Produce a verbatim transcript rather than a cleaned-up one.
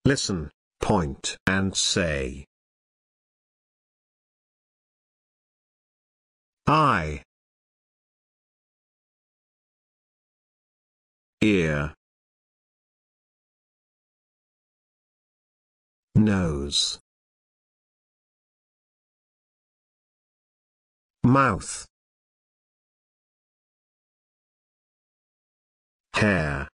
Listen, point and say. Eye, ear, nose, mouth, hair,